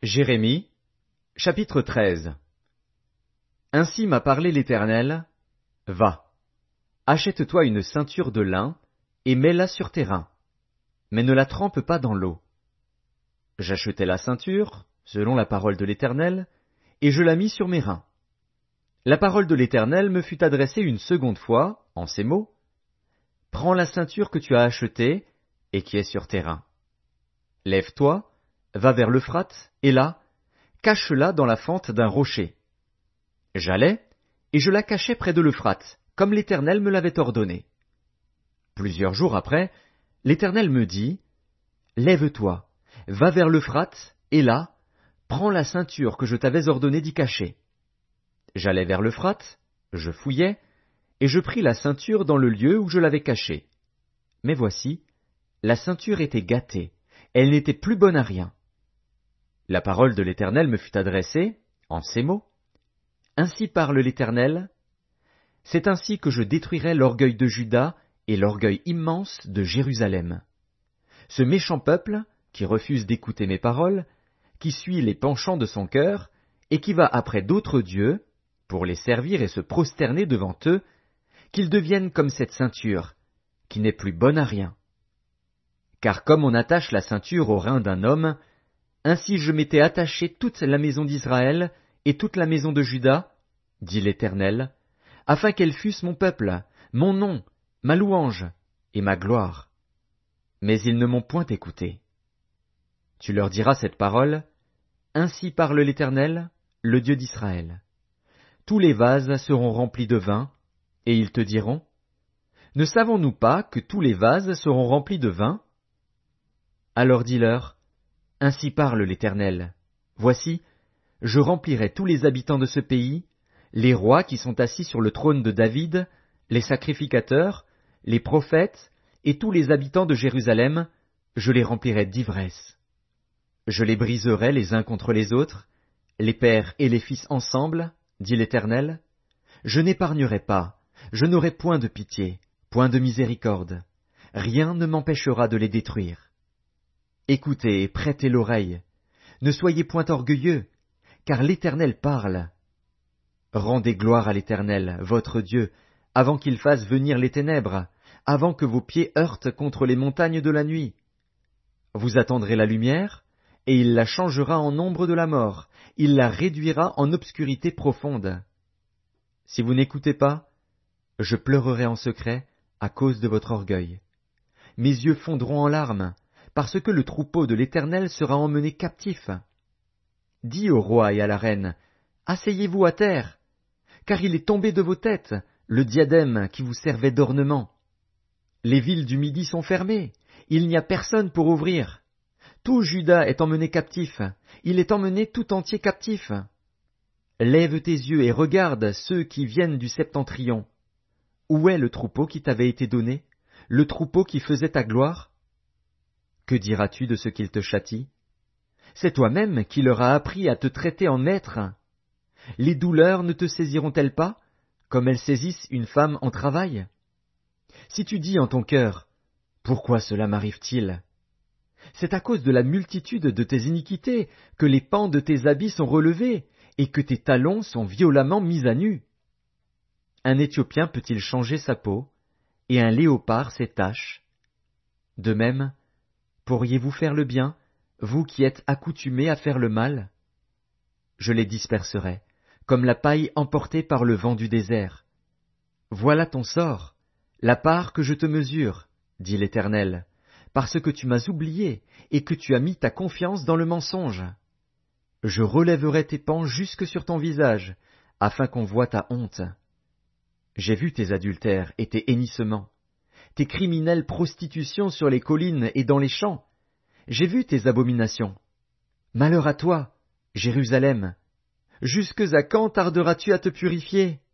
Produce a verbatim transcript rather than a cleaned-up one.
Jérémie, chapitre treize. Ainsi m'a parlé l'Éternel, va, achète-toi une ceinture de lin, et mets-la sur tes reins, mais ne la trempe pas dans l'eau. J'achetai la ceinture, selon la parole de l'Éternel, et je la mis sur mes reins. La parole de l'Éternel me fut adressée une seconde fois, en ces mots, prends la ceinture que tu as achetée, et qui est sur tes reins. Lève-toi, va vers l'Euphrate, et là, cache-la dans la fente d'un rocher. J'allai, et je la cachai près de l'Euphrate, comme l'Éternel me l'avait ordonné. Plusieurs jours après, l'Éternel me dit, lève-toi, va vers l'Euphrate, et là, prends la ceinture que je t'avais ordonné d'y cacher. J'allai vers l'Euphrate, je fouillai, et je pris la ceinture dans le lieu où je l'avais cachée. Mais voici, la ceinture était gâtée, elle n'était plus bonne à rien. La parole de l'Éternel me fut adressée, en ces mots. Ainsi parle l'Éternel, c'est ainsi que je détruirai l'orgueil de Juda et l'orgueil immense de Jérusalem. Ce méchant peuple, qui refuse d'écouter mes paroles, qui suit les penchants de son cœur, et qui va après d'autres dieux, pour les servir et se prosterner devant eux, qu'ils deviennent comme cette ceinture, qui n'est plus bonne à rien. Car comme on attache la ceinture au rein d'un homme, ainsi je m'étais attaché toute la maison d'Israël et toute la maison de Juda, dit l'Éternel, afin qu'elles fussent mon peuple, mon nom, ma louange et ma gloire. Mais ils ne m'ont point écouté. Tu leur diras cette parole, ainsi parle l'Éternel, le Dieu d'Israël. Tous les vases seront remplis de vin, et ils te diront, ne savons-nous pas que tous les vases seront remplis de vin? Alors dis-leur, ainsi parle l'Éternel, voici, je remplirai tous les habitants de ce pays, les rois qui sont assis sur le trône de David, les sacrificateurs, les prophètes, et tous les habitants de Jérusalem, je les remplirai d'ivresse. Je les briserai les uns contre les autres, les pères et les fils ensemble, dit l'Éternel. Je n'épargnerai pas, je n'aurai point de pitié, point de miséricorde. Rien ne m'empêchera de les détruire. Écoutez et prêtez l'oreille. Ne soyez point orgueilleux, car l'Éternel parle. Rendez gloire à l'Éternel, votre Dieu, avant qu'il fasse venir les ténèbres, avant que vos pieds heurtent contre les montagnes de la nuit. Vous attendrez la lumière, et il la changera en ombre de la mort, il la réduira en obscurité profonde. Si vous n'écoutez pas, je pleurerai en secret à cause de votre orgueil. Mes yeux fondront en larmes, parce que le troupeau de l'Éternel sera emmené captif. Dis au roi et à la reine, asseyez-vous à terre, car il est tombé de vos têtes, le diadème qui vous servait d'ornement. Les villes du Midi sont fermées, il n'y a personne pour ouvrir. Tout Juda est emmené captif, il est emmené tout entier captif. Lève tes yeux et regarde ceux qui viennent du septentrion. Où est le troupeau qui t'avait été donné, le troupeau qui faisait ta gloire? Que diras-tu de ce qu'ils te châtient? C'est toi-même qui leur as appris à te traiter en maître. Les douleurs ne te saisiront-elles pas, comme elles saisissent une femme en travail? Si tu dis en ton cœur, pourquoi cela m'arrive-t-il? C'est à cause de la multitude de tes iniquités que les pans de tes habits sont relevés, et que tes talons sont violemment mis à nu. Un Éthiopien peut-il changer sa peau, et un léopard ses taches? De même, pourriez-vous faire le bien, vous qui êtes accoutumés à faire le mal? Je les disperserai, comme la paille emportée par le vent du désert. Voilà ton sort, la part que je te mesure, dit l'Éternel, parce que tu m'as oublié et que tu as mis ta confiance dans le mensonge. Je relèverai tes pans jusque sur ton visage, afin qu'on voie ta honte. J'ai vu tes adultères et tes hennissements, tes criminelles prostitutions sur les collines et dans les champs. J'ai vu tes abominations. Malheur à toi, Jérusalem! Jusques à quand tarderas-tu à te purifier?